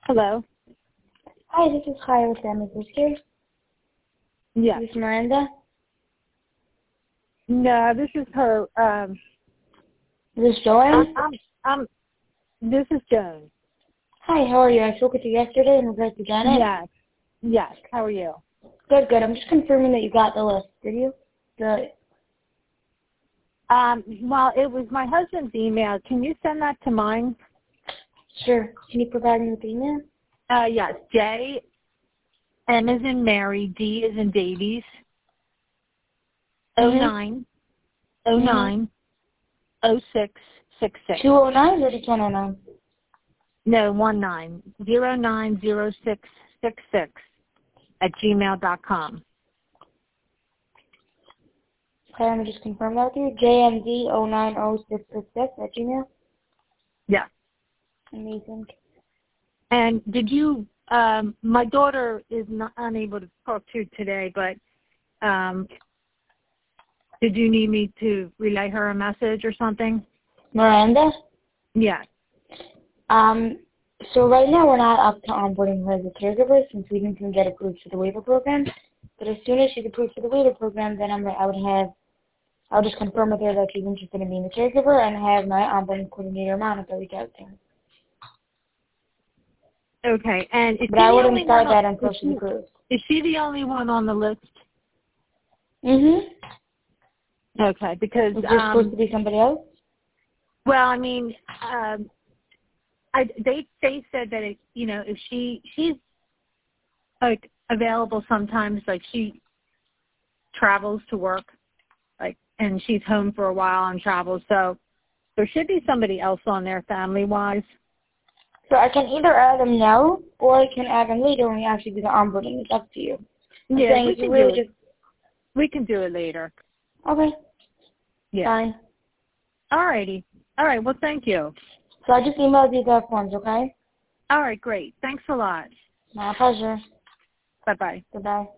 Hello. Hi, this is Kaya with Family First Care. Yes. This is Miranda. No, this is her. Is this Joanne? This is Joan. Hi, how are you? I spoke with you yesterday in regards to Janet. Yes. Yes. How are you? Good, good. I'm just confirming that you got the list. Did you? Well, it was my husband's email. Can you send that to mine? Sure. Can you provide me with the email? Yes. J, M as in Mary, D as in Davies, 09, 0666. 209 or just 109? No, 090666 at gmail.com. Okay, let me just confirm that with you. JMD090666 at Gmail? Yeah. Amazing. And did you, my daughter is not unable to talk to you today, but did you need me to relay her a message or something? Miranda? Yeah. So right now we're not up to onboarding her as a caregiver since we didn't get approved for the waiver program. But as soon as she's approved for the waiver program, then I'll just confirm with her that she's interested in being a caregiver and have my onboarding coordinator Monica reach out to her. Okay. And is But I wouldn't start that until she's approved. Is she the only one on the list? Okay, because Is there supposed to be somebody else? well, I mean, they said that if she's like available sometimes, like she travels to work, like, and she's home for a while and travels, so there should be somebody else on there family wise. So I can either add them now or I can add them later when we actually do the onboarding. It's up to you. Yeah, we can do it later. Okay. Yeah. Fine. Alrighty. All right. Well, thank you. So I just emailed you the forms, okay? All right. Great. Thanks a lot. My pleasure. Bye-bye. Goodbye.